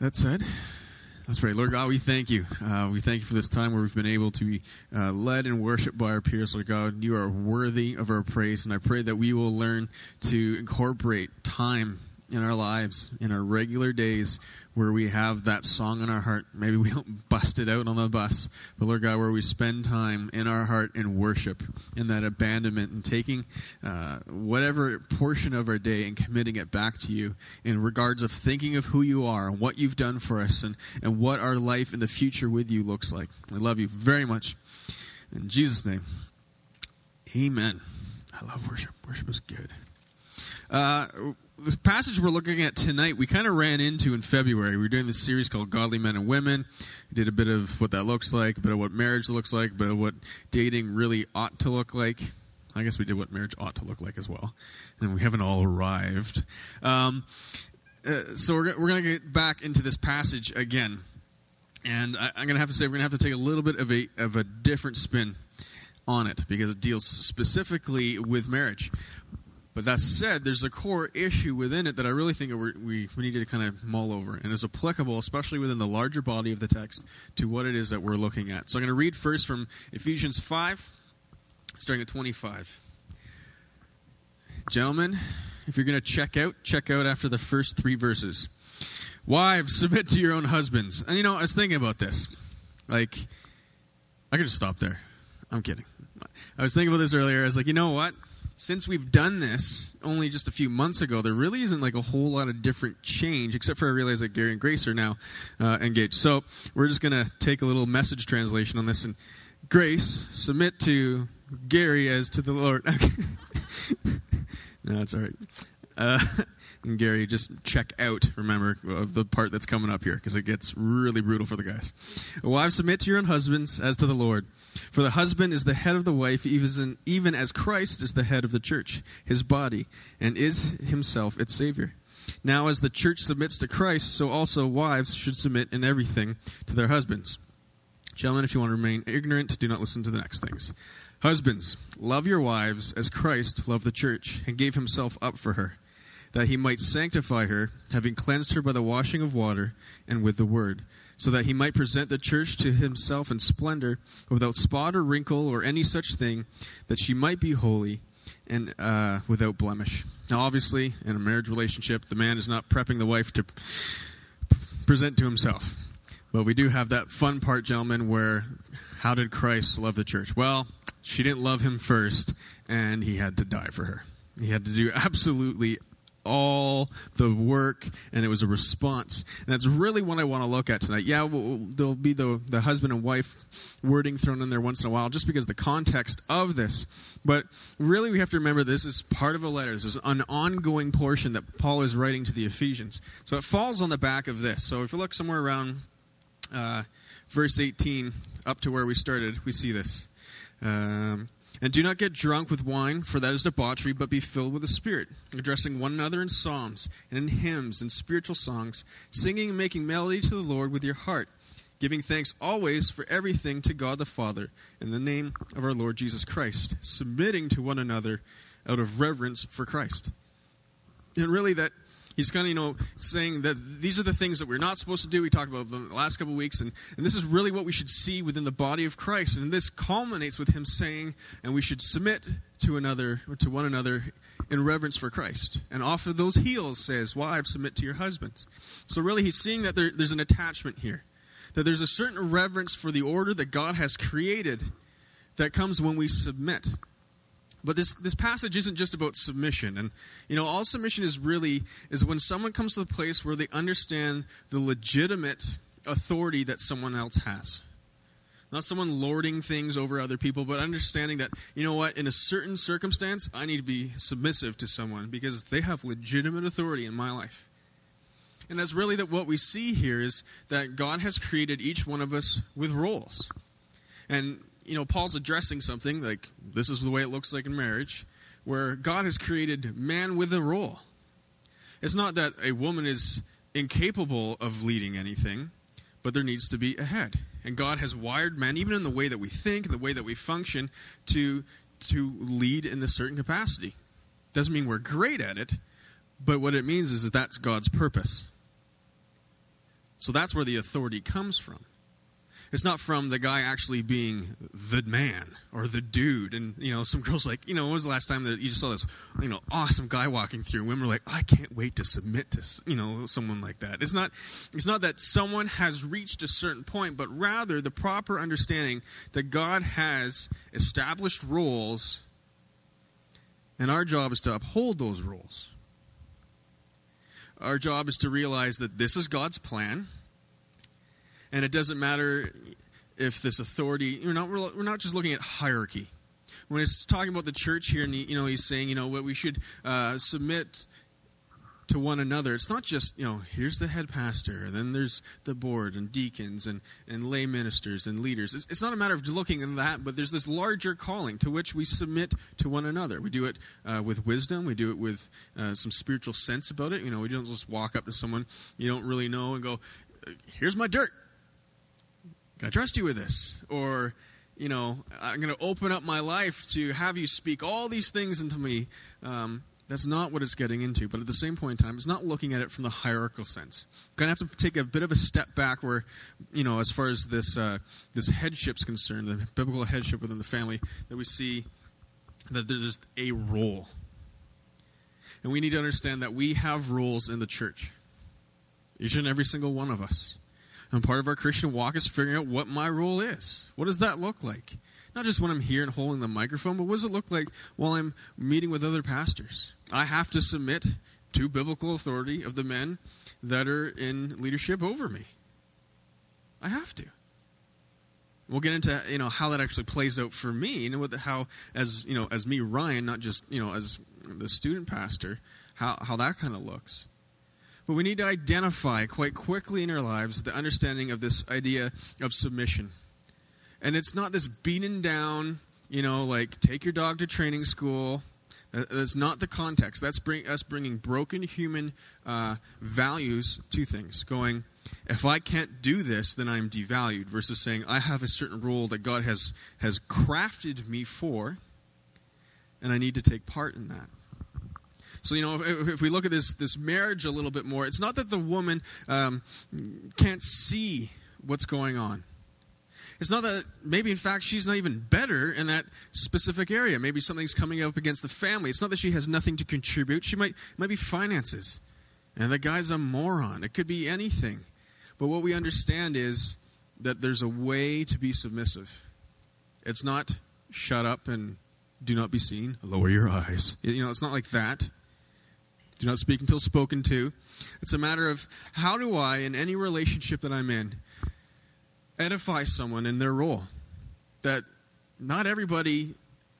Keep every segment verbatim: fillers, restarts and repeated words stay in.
That said, let's pray. Lord God, we thank you. Uh, we thank you for this time where we've been able to be uh, led and worshiped by our peers. Lord God, you are worthy of our praise, and I pray that we will learn to incorporate time in our lives, in our regular days, where we have that song in our heart. Maybe we don't bust it out on the bus, but Lord God, where we spend time in our heart in worship, in that abandonment, and taking uh, whatever portion of our day and committing it back to you in regards of thinking of who you are and what you've done for us and, and what our life in the future with you looks like. I love you very much. In Jesus' name, amen. I love worship. Worship is good. Uh, this passage we're looking at tonight, we kind of ran into in February. We were doing this series called Godly Men and Women. We did a bit of what that looks like, a bit of what marriage looks like, a bit of what dating really ought to look like. I guess we did what marriage ought to look like as well. And we haven't all arrived. Um, uh, so we're, we're going to get back into this passage again. And I, I'm going to have to say we're going to have to take a little bit of a of a different spin on it because it deals specifically with marriage. But that said, there's a core issue within it that I really think we, we we need to kind of mull over, and is applicable, especially within the larger body of the text, to what it is that we're looking at. So I'm going to read first from Ephesians five, starting at twenty-five. Gentlemen, if you're going to check out, check out after the first three verses. Wives, submit to your own husbands. And you know, I was thinking about this. Like, I could just stop there. I'm kidding. I was thinking about this earlier. I was like, you know what? Since we've done this only just a few months ago, there really isn't like a whole lot of different change, except for I realize that Gary and Grace are now uh, engaged. So we're just going to take a little message translation on this. And Grace, submit to Gary as to the Lord. No, that's all right. Uh, and Gary, just check out, remember, of the part that's coming up here, because it gets really brutal for the guys. Wives, submit to your own husbands as to the Lord. For the husband is the head of the wife, even, even as Christ is the head of the church, his body, and is himself its Savior. Now as the church submits to Christ, so also wives should submit in everything to their husbands. Gentlemen, if you want to remain ignorant, do not listen to the next things. Husbands, love your wives as Christ loved the church and gave himself up for her, that he might sanctify her, having cleansed her by the washing of water and with the word, so that he might present the church to himself in splendor, without spot or wrinkle or any such thing, that she might be holy and uh, without blemish. Now, obviously, in a marriage relationship, the man is not prepping the wife to present to himself. But we do have that fun part, gentlemen, where how did Christ love the church? Well, she didn't love him first, and he had to die for her. He had to do absolutely all the work, and it was a response. And that's really what I want to look at tonight. Yeah, we'll, there'll be the, the husband and wife wording thrown in there once in a while, just because of the context of this. But really we have to remember this is part of a letter. This is an ongoing portion that Paul is writing to the Ephesians. So it falls on the back of this. So if you look somewhere around uh, verse eighteen up to where we started, we see this. Um, and do not get drunk with wine, for that is debauchery, but be filled with the Spirit, addressing one another in psalms and in hymns and spiritual songs, singing and making melody to the Lord with your heart, giving thanks always for everything to God the Father, in the name of our Lord Jesus Christ, submitting to one another out of reverence for Christ. And really that he's kind of, you know, saying that these are the things that we're not supposed to do. We talked about them the last couple of weeks, and, and this is really what we should see within the body of Christ. And this culminates with him saying, and we should submit to another, or to one another, in reverence for Christ. And off of those heels says, wives, submit to your husbands. So really he's seeing that there, there's an attachment here, that there's a certain reverence for the order that God has created that comes when we submit. But this, this passage isn't just about submission. And, you know, all submission is really, is when someone comes to the place where they understand the legitimate authority that someone else has. Not someone lording things over other people, but understanding that, you know what, in a certain circumstance, I need to be submissive to someone because they have legitimate authority in my life. And that's really that what we see here is that God has created each one of us with roles. And you know, Paul's addressing something like this is the way it looks like in marriage, where God has created man with a role. It's not that a woman is incapable of leading anything, but there needs to be a head. And God has wired men, even in the way that we think, the way that we function, to, to lead in a certain capacity. Doesn't mean we're great at it, but what it means is that that's God's purpose. So that's where the authority comes from. It's not from the guy actually being the man or the dude. And, you know, some girls like, you know, when was the last time that you just saw this, you know, awesome guy walking through? And women were like, I can't wait to submit to, you know, someone like that. It's not, it's not that someone has reached a certain point, but rather the proper understanding that God has established rules, and our job is to uphold those rules. Our job is to realize that this is God's plan. And it doesn't matter if this authority, we're not, we're not just looking at hierarchy. When it's talking about the church here, and you know, he's saying, you know, what we should uh, submit to one another. It's not just, you know, here's the head pastor, and then there's the board, and deacons, and, and lay ministers, and leaders. It's, it's not a matter of looking at that, but there's this larger calling to which we submit to one another. We do it uh, with wisdom. We do it with uh, some spiritual sense about it. You know, we don't just walk up to someone you don't really know and go, here's my dirt. Can I trust you with this? Or, you know, I'm going to open up my life to have you speak all these things into me. Um, that's not what it's getting into. But at the same point in time, it's not looking at it from the hierarchical sense. Going to have to take a bit of a step back where, you know, as far as this uh, this headship's concerned, the biblical headship within the family, that we see that there's a role. And we need to understand that we have roles in the church. Each and every single one of us. And part of our Christian walk is figuring out what my role is. What does that look like? Not just when I'm here and holding the microphone, but what does it look like while I'm meeting with other pastors? I have to submit to biblical authority of the men that are in leadership over me. I have to. We'll get into, you know, how that actually plays out for me, you know, with the, how as you know as me, Ryan, not just, you know, as the student pastor, how how that kind of looks. But we need to identify quite quickly in our lives the understanding of this idea of submission. And it's not this beaten down, you know, like take your dog to training school. That's not the context. That's bring, us bringing broken human uh, values to things. Going, if I can't do this, then I'm devalued. Versus saying, I have a certain role that God has, has crafted me for, and I need to take part in that. So, you know, if, if we look at this this marriage a little bit more, it's not that the woman um, can't see what's going on. It's not that maybe, in fact, she's not even better in that specific area. Maybe something's coming up against the family. It's not that she has nothing to contribute. She might, it might be finances. And the guy's a moron. It could be anything. But what we understand is that there's a way to be submissive. It's not shut up and do not be seen. Lower your eyes. You know, it's not like that. Do not speak until spoken to. It's a matter of how do I, in any relationship that I'm in, edify someone in their role. That not everybody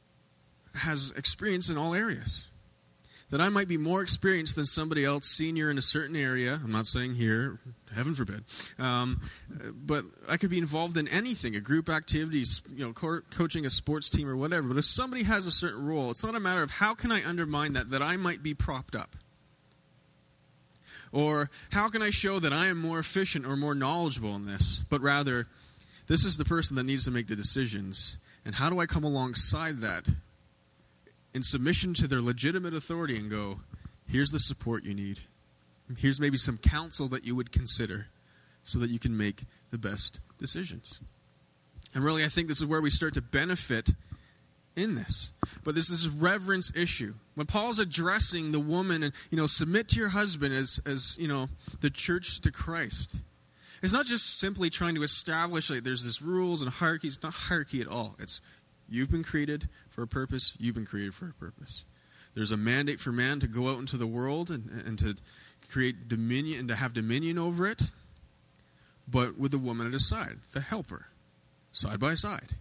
has experience in all areas. That I might be more experienced than somebody else, senior in a certain area. I'm not saying here, heaven forbid. Um, but I could be involved in anything, a group activities, you know, co- coaching a sports team or whatever. But if somebody has a certain role, it's not a matter of how can I undermine that, that I might be propped up. Or how can I show that I am more efficient or more knowledgeable in this? But rather, this is the person that needs to make the decisions. And how do I come alongside that in submission to their legitimate authority and go, here's the support you need. Here's maybe some counsel that you would consider so that you can make the best decisions. And really, I think this is where we start to benefit in this. But this is a reverence issue. When Paul's addressing the woman and, you know, submit to your husband as, as you know, the church to Christ. It's not just simply trying to establish, like, there's this rules and hierarchy. It's not hierarchy at all. It's, you've been created for a purpose. You've been created for a purpose. There's a mandate for man to go out into the world and, and to create dominion and to have dominion over it. But with the woman at his side, the helper, side by side.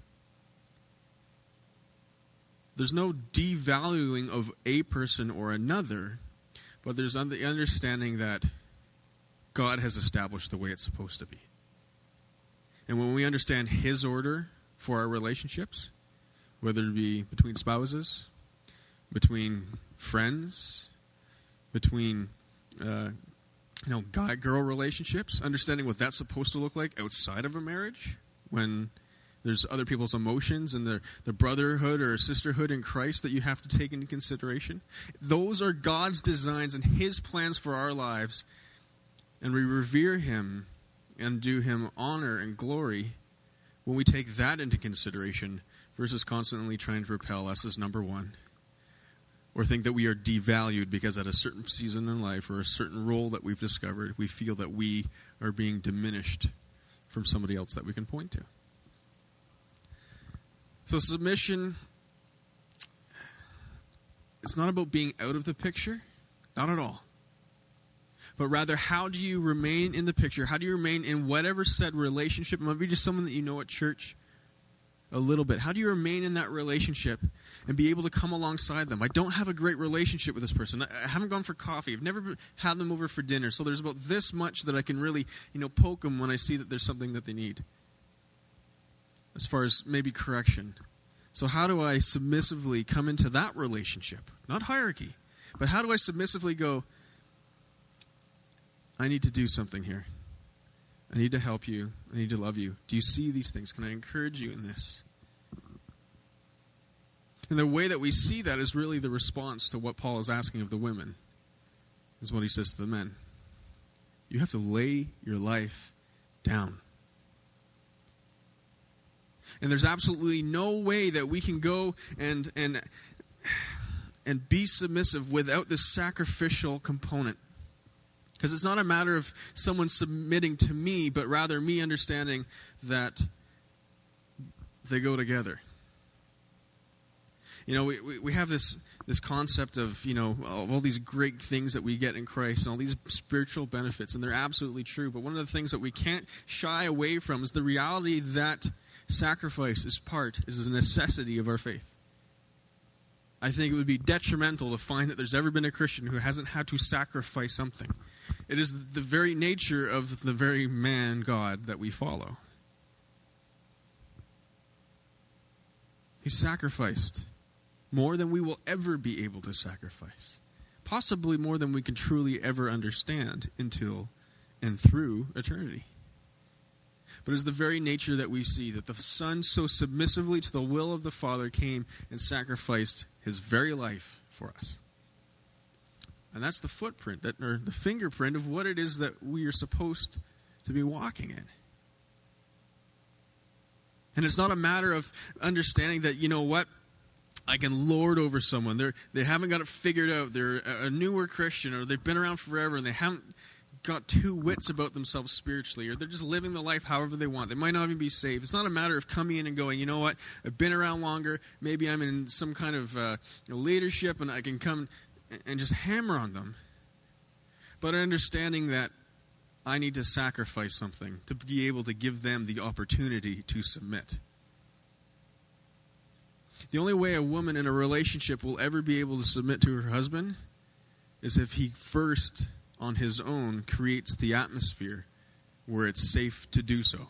There's no devaluing of a person or another, but there's the understanding that God has established the way it's supposed to be. And when we understand His order for our relationships, whether it be between spouses, between friends, between uh, you know guy-girl relationships, understanding what that's supposed to look like outside of a marriage, when there's other people's emotions and the, the brotherhood or sisterhood in Christ that you have to take into consideration. Those are God's designs and His plans for our lives. And we revere Him and do him honor and glory when we take that into consideration versus constantly trying to propel us as number one, or think that we are devalued because at a certain season in life or a certain role that we've discovered, we feel that we are being diminished from somebody else that we can point to. So submission, it's not about being out of the picture, not at all. But rather, how do you remain in the picture? How do you remain in whatever said relationship? It might be just someone that you know at church a little bit. How do you remain in that relationship and be able to come alongside them? I don't have a great relationship with this person. I haven't gone for coffee. I've never had them over for dinner. So there's about this much that I can really, you know, poke them when I see that there's something that they need. As far as maybe correction. So how do I submissively come into that relationship? Not hierarchy. But how do I submissively go, I need to do something here. I need to help you. I need to love you. Do you see these things? Can I encourage you in this? And the way that we see that is really the response to what Paul is asking of the women. Is what he says to the men. You have to lay your life down. And there's absolutely no way that we can go and and and be submissive without this sacrificial component. Because it's not a matter of someone submitting to me, but rather me understanding that they go together. You know, we, we, we have this, this concept of, you know, of all these great things that we get in Christ and all these spiritual benefits, and they're absolutely true. But one of the things that we can't shy away from is the reality that sacrifice is part, is a necessity of our faith. I think it would be detrimental to find that there's ever been a Christian who hasn't had to sacrifice something. It is the very nature of the very man God that we follow. He sacrificed more than we will ever be able to sacrifice. Possibly more than we can truly ever understand until and through eternity. But it's the very nature that we see, that the Son so submissively to the will of the Father came and sacrificed his very life for us. And that's the footprint, that, or the fingerprint of what it is that we are supposed to be walking in. And it's not a matter of understanding that, you know what, I can lord over someone. They're, they haven't got it figured out. They're a, a newer Christian, or they've been around forever and they haven't got two wits about themselves spiritually, or they're just living the life however they want. They might not even be saved. It's not a matter of coming in and going, you know what, I've been around longer. Maybe I'm in some kind of uh, you know, leadership and I can come and just hammer on them. But understanding that I need to sacrifice something to be able to give them the opportunity to submit. The only way a woman in a relationship will ever be able to submit to her husband is if he first, on his own, creates the atmosphere where it's safe to do so.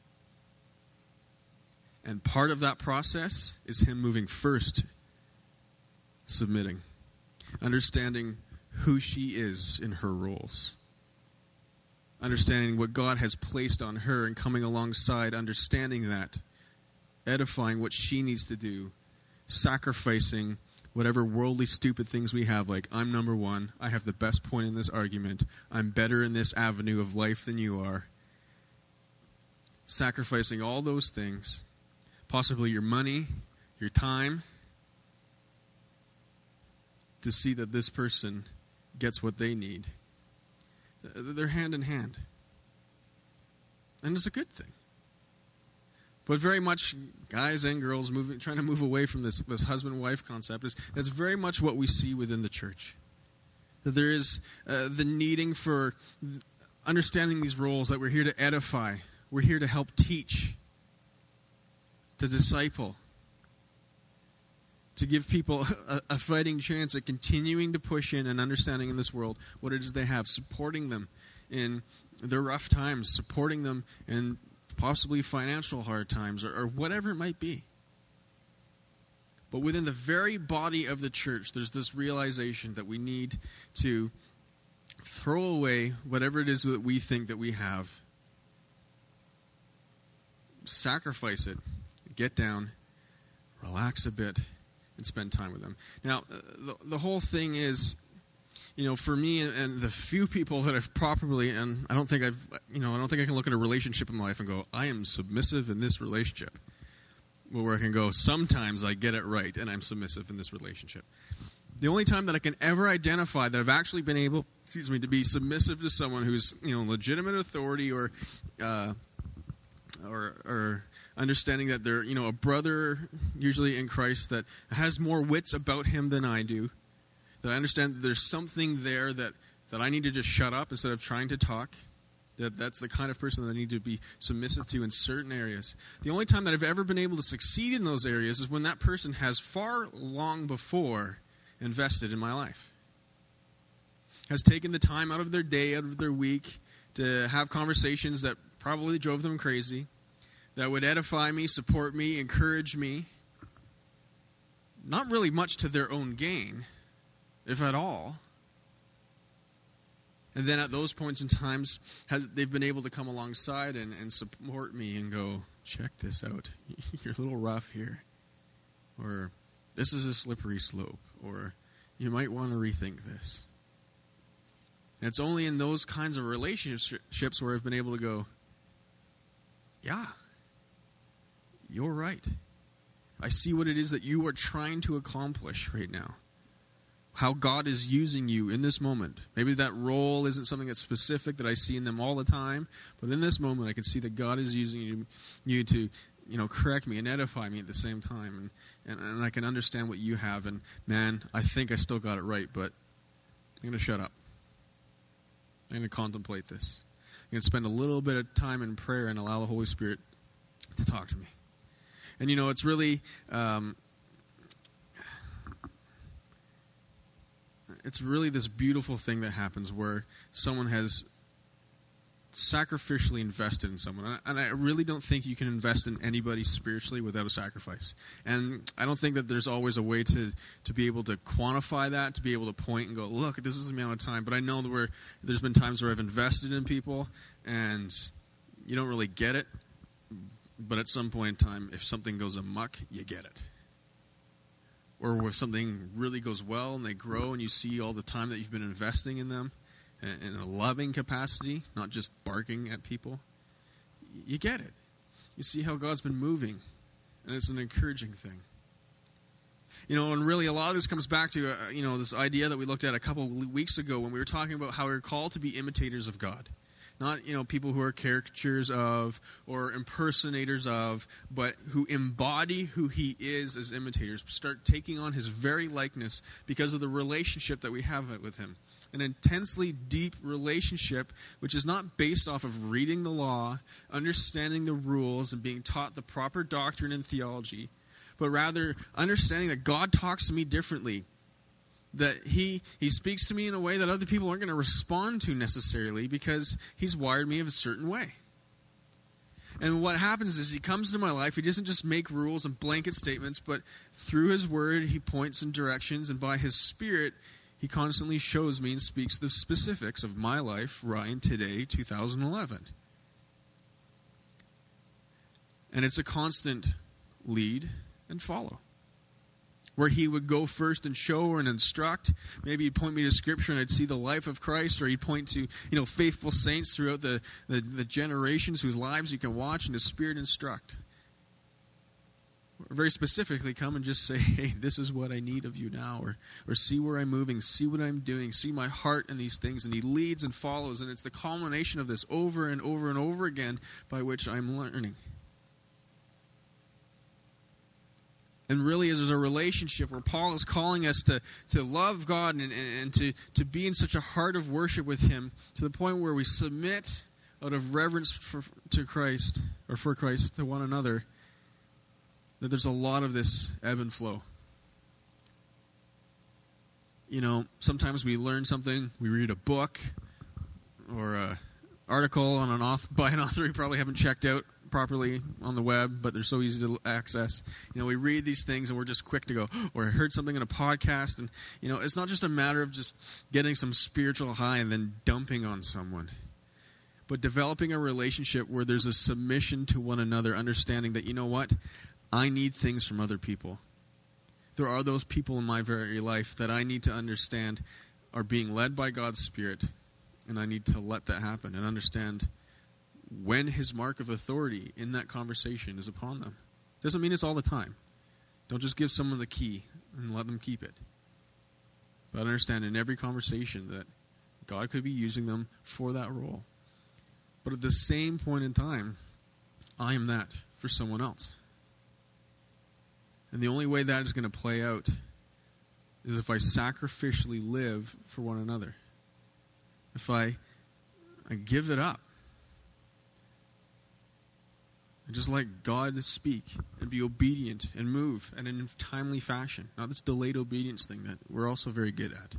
And part of that process is him moving first, submitting, understanding who she is in her roles, understanding what God has placed on her and coming alongside, understanding that, edifying what she needs to do, sacrificing whatever worldly stupid things we have, like I'm number one, I have the best point in this argument, I'm better in this avenue of life than you are. Sacrificing all those things, possibly your money, your time, to see that this person gets what they need. They're hand in hand. And it's a good thing. But very much, guys and girls moving, trying to move away from this, this husband-wife concept, is that's very much what we see within the church. That there is uh, the needing for understanding these roles, that we're here to edify, we're here to help teach, to disciple, to give people a, a fighting chance at continuing to push in and understanding in this world what it is they have, supporting them in their rough times, supporting them in possibly financial hard times, or, or whatever it might be. But within the very body of the church, there's this realization that we need to throw away whatever it is that we think that we have, sacrifice it, get down, relax a bit, and spend time with them. Now, the, the whole thing is, you know, for me and the few people that I've properly, and I don't think I've, you know, I don't think I can look at a relationship in my life and go, I am submissive in this relationship. Well, where I can go, sometimes I get it right and I'm submissive in this relationship. The only time that I can ever identify that I've actually been able, excuse me, to be submissive to someone who's, you know, legitimate authority or, uh, or, or understanding that they're, you know, a brother, usually in Christ, that has more wits about him than I do, that I understand that there's something there that, that I need to just shut up instead of trying to talk, that that's the kind of person that I need to be submissive to in certain areas. The only time that I've ever been able to succeed in those areas is when that person has far long before invested in my life, has taken the time out of their day, out of their week, to have conversations that probably drove them crazy, that would edify me, support me, encourage me, not really much to their own gain, if at all. And then at those points in times, has, they've been able to come alongside and, and support me and go, check this out. You're a little rough here. Or, this is a slippery slope. Or, you might want to rethink this. And it's only in those kinds of relationships where I've been able to go, yeah, you're right. I see what it is that you are trying to accomplish right now. How God is using you in this moment. Maybe that role isn't something that's specific that I see in them all the time, but in this moment I can see that God is using you, you to, you know, correct me and edify me at the same time, and, and, and I can understand what you have, and man, I think I still got it right, but I'm going to shut up. I'm going to contemplate this. I'm going to spend a little bit of time in prayer and allow the Holy Spirit to talk to me. And you know, it's really... Um, It's really this beautiful thing that happens where someone has sacrificially invested in someone. And I really don't think you can invest in anybody spiritually without a sacrifice. And I don't think that there's always a way to, to be able to quantify that, to be able to point and go, look, this is the amount of time. But I know that where there's been times where I've invested in people and you don't really get it. But at some point in time, if something goes amok, you get it. Or if something really goes well and they grow and you see all the time that you've been investing in them in a loving capacity, not just barking at people, you get it. You see how God's been moving, and it's an encouraging thing. You know, and really a lot of this comes back to, uh, you know, this idea that we looked at a couple of weeks ago when we were talking about how we're called to be imitators of God. Not, you know, people who are caricatures of or impersonators of, but who embody who he is as imitators. Start taking on his very likeness because of the relationship that we have with him. An intensely deep relationship which is not based off of reading the law, understanding the rules, and being taught the proper doctrine and theology, but rather understanding that God talks to me differently. That he he speaks to me in a way that other people aren't going to respond to necessarily because he's wired me of a certain way. And what happens is he comes into my life, he doesn't just make rules and blanket statements, but through his word he points in directions, and by his Spirit he constantly shows me and speaks the specifics of my life, Ryan, today, two thousand eleven. And it's a constant lead and follow. Where he would go first and show and instruct. Maybe he'd point me to Scripture and I'd see the life of Christ, or he'd point to, you know, faithful saints throughout the, the, the generations whose lives you can watch, and his Spirit instruct. Or very specifically come and just say, hey, this is what I need of you now, or, or see where I'm moving, see what I'm doing, see my heart in these things, and he leads and follows, and it's the culmination of this over and over and over again by which I'm learning. And really, there's a relationship where Paul is calling us to, to love God and, and to, to be in such a heart of worship with him to the point where we submit out of reverence for, to Christ, or for Christ, to one another, that there's a lot of this ebb and flow. You know, sometimes we learn something, we read a book or an article on an author, by an author we probably haven't checked out properly on the web, but they're so easy to access. You know, we read these things and we're just quick to go, or I heard something in a podcast, and, you know, it's not just a matter of just getting some spiritual high and then dumping on someone, but developing a relationship where there's a submission to one another, understanding that, you know what, I need things from other people. There are those people in my very life that I need to understand are being led by God's Spirit, and I need to let that happen and understand when his mark of authority in that conversation is upon them. Doesn't mean it's all the time. Don't just give someone the key and let them keep it. But understand in every conversation that God could be using them for that role. But at the same point in time, I am that for someone else. And the only way that is going to play out is if I sacrificially live for one another. If I, I give it up. And just let God speak and be obedient and move and in a timely fashion. Not this delayed obedience thing that we're also very good at.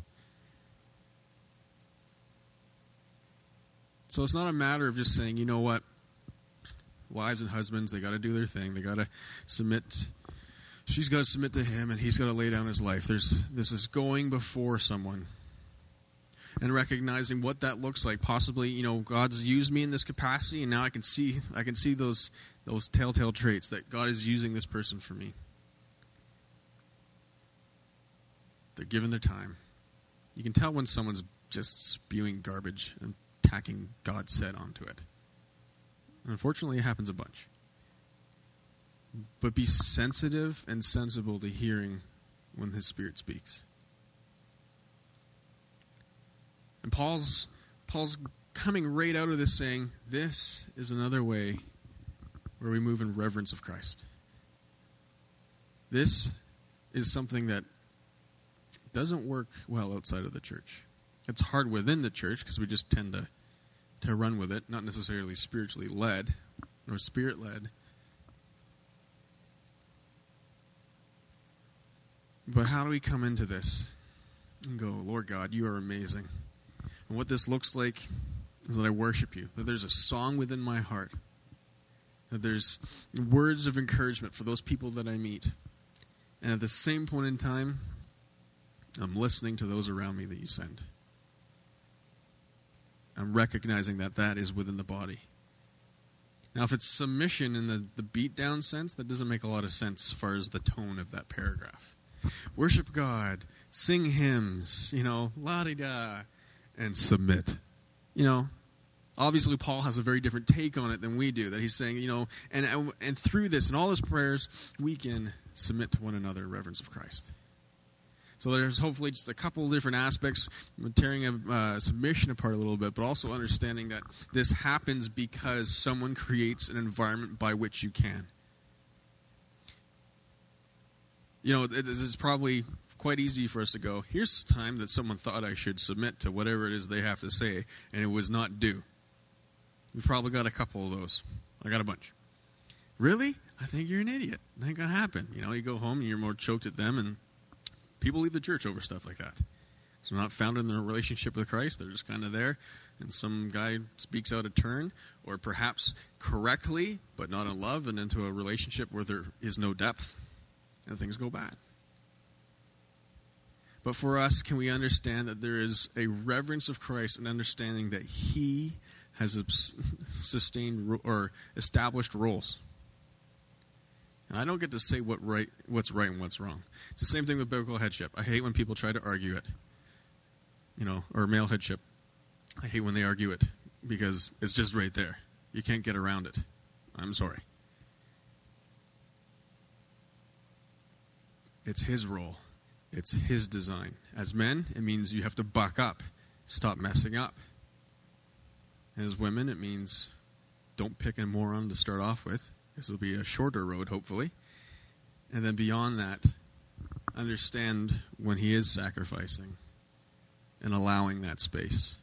So it's not a matter of just saying, you know what, wives and husbands, they got to do their thing. They got to submit. She's got to submit to him, and he's got to lay down his life. There's this is going before someone and recognizing what that looks like. Possibly, you know, God's used me in this capacity, and now I can see I can see those those telltale traits that God is using this person for me. They're given their time. You can tell when someone's just spewing garbage and tacking God said onto it. And unfortunately, it happens a bunch. But be sensitive and sensible to hearing when his Spirit speaks. And Paul's Paul's coming right out of this saying, this is another way where we move in reverence of Christ. This is something that doesn't work well outside of the church. It's hard within the church because we just tend to, to run with it, not necessarily spiritually led or spirit-led. But how do we come into this and go, Lord God, you are amazing. And what this looks like is that I worship you, that there's a song within my heart, that there's words of encouragement for those people that I meet. And at the same point in time, I'm listening to those around me that you send. I'm recognizing that that is within the body. Now, if it's submission in the, the beat-down sense, that doesn't make a lot of sense as far as the tone of that paragraph. Worship God, sing hymns, you know, la-di-da, and submit. You know, obviously Paul has a very different take on it than we do, that he's saying, you know, and and through this and all his prayers, we can submit to one another in reverence of Christ. So there's hopefully just a couple of different aspects, tearing a uh, submission apart a little bit, but also understanding that this happens because someone creates an environment by which you can. You know, it is probably quite easy for us to go, here's time that someone thought I should submit to whatever it is they have to say, and it was not due. We've probably got a couple of those. I got a bunch. Really? I think you're an idiot. That ain't going to happen. You know, you go home and you're more choked at them, and people leave the church over stuff like that. So they're not founded in their relationship with Christ. They're just kind of there, and some guy speaks out of turn, or perhaps correctly, but not in love, and into a relationship where there is no depth, and things go bad. But for us, can we understand that there is a reverence of Christ and understanding that he has sustained or established roles? And I don't get to say what right, what's right and what's wrong. It's the same thing with biblical headship. I hate when people try to argue it, you know, or male headship. I hate when they argue it because it's just right there. You can't get around it. I'm sorry. It's his role. It's his design. As men, it means you have to buck up. Stop messing up. And as women, it means don't pick a moron to start off with. This will be a shorter road, hopefully. And then beyond that, understand when he is sacrificing and allowing that space.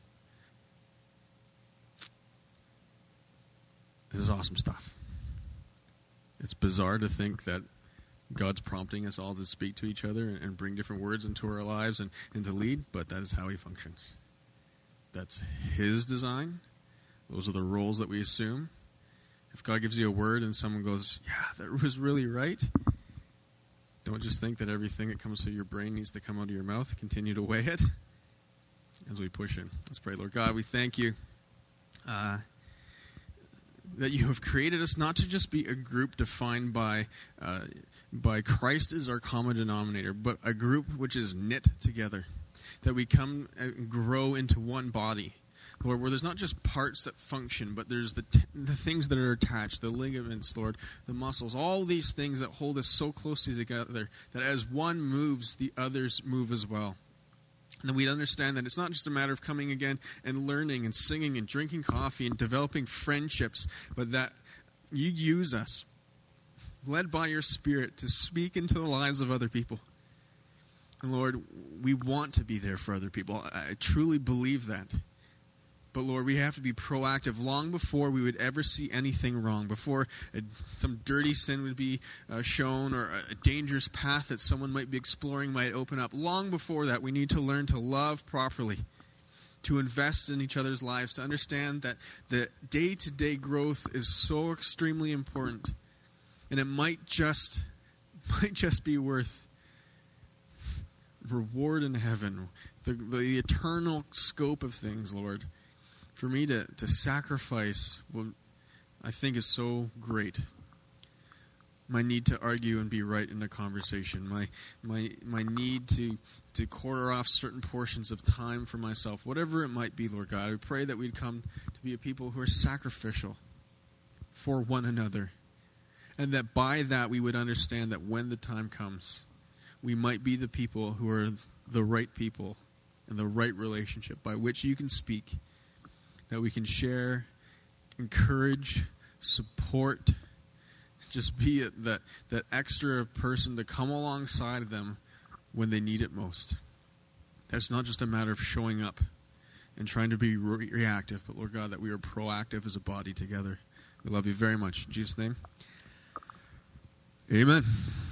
This is awesome stuff. It's bizarre to think that God's prompting us all to speak to each other and bring different words into our lives and, and to lead, but that is how he functions. That's his design. Those are the roles that we assume. If God gives you a word and someone goes, yeah, that was really right, don't just think that everything that comes through your brain needs to come out of your mouth. Continue to weigh it as we push in. Let's pray. Lord God, we thank you uh, that you have created us not to just be a group defined by uh, by Christ as our common denominator, but a group which is knit together. that we come and grow into one body, Lord, where there's not just parts that function, but there's the t- the things that are attached, the ligaments, Lord, the muscles, all these things that hold us so closely together that as one moves, the others move as well. And then we'd understand that it's not just a matter of coming again and learning and singing and drinking coffee and developing friendships, but that you use us, led by your Spirit, to speak into the lives of other people. And Lord, we want to be there for other people. I truly believe that. But Lord, we have to be proactive long before we would ever see anything wrong, before a, some dirty sin would be uh, shown, or a, a dangerous path that someone might be exploring might open up. Long before that, we need to learn to love properly, to invest in each other's lives, to understand that the day-to-day growth is so extremely important, and it might just, might just be worth reward in heaven, the, the eternal scope of things, Lord. For me to, to sacrifice what I think is so great. My need to argue and be right in a conversation. My my my need to, to quarter off certain portions of time for myself. Whatever it might be, Lord God. I pray that we'd come to be a people who are sacrificial for one another. And that by that we would understand that when the time comes, we might be the people who are the right people in the right relationship by which you can speak. That we can share, encourage, support, just be it that, that extra person to come alongside them when they need it most. That's not just a matter of showing up and trying to be re- reactive, but Lord God, that we are proactive as a body together. We love you very much. In Jesus' name, amen.